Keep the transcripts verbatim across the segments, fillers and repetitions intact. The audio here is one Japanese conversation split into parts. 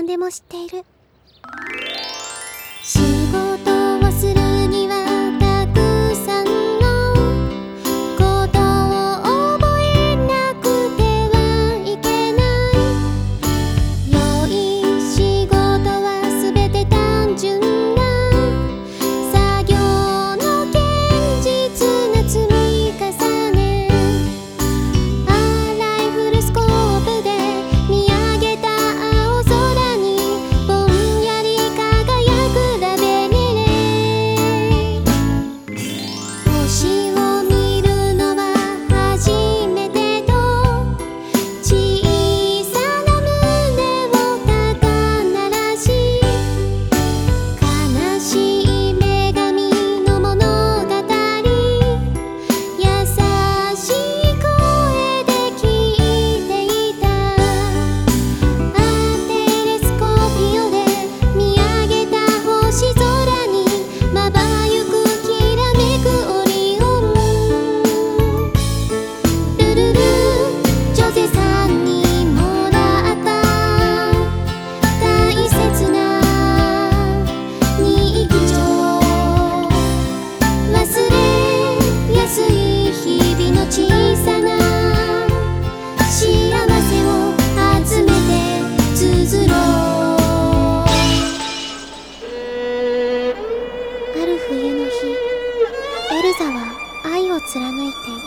何でも知っている。仕事をするにはたくさんのことを覚えなくてはいけない。良い仕事はすべて単純な作業の現実な積み重ね。あライフルスコープで見上げた青空にぼんやり輝くラベレレ。星を見るのは初めてと小さな胸を高鳴らし、悲しい女神の物語優しい声で聞いていた。あテレスコピオで見上げた星空にまばゆくきらめくオリオン。ルルルジョゼさんにもらった大切な日常。忘れやすい日々の小さな幸せを集めて綴ろう。ある冬の日、エルザは愛を貫いていった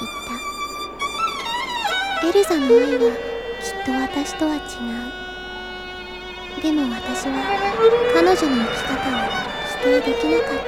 。エルザの愛はきっと私とは違う。でも私は彼女の生き方を否定できなかった。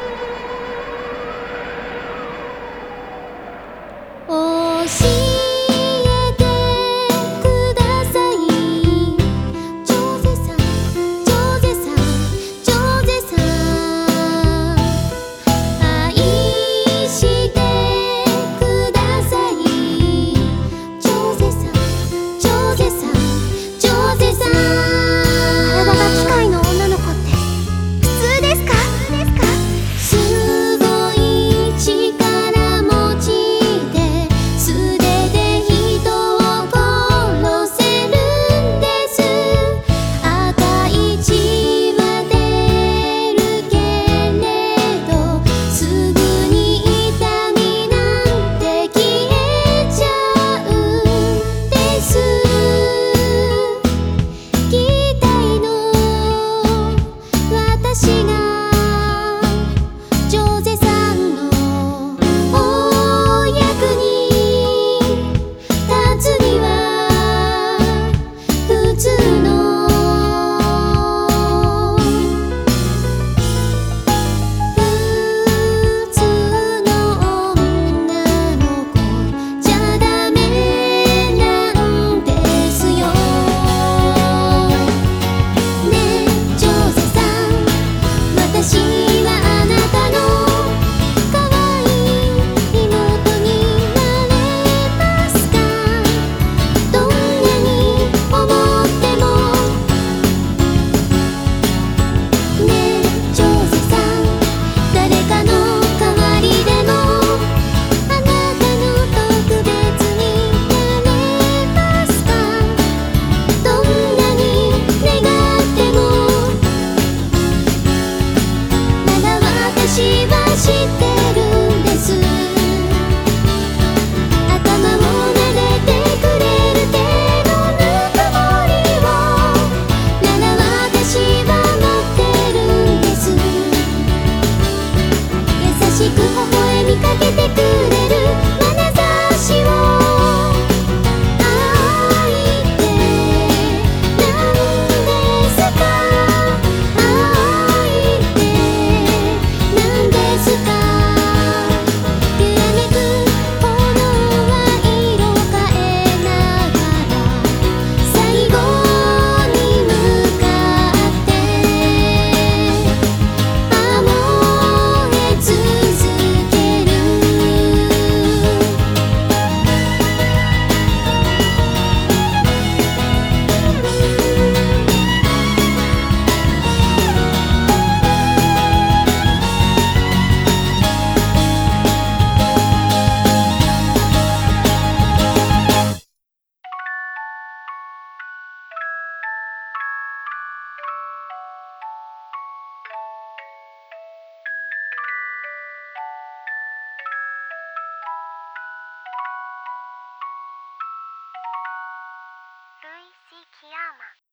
教えてくださいジョゼさん、ジョゼさん、ジョゼさん。愛してくださいジョゼさん、ジョゼさん、ジョゼさん。体が機械の女の子って普通ですか？ 木山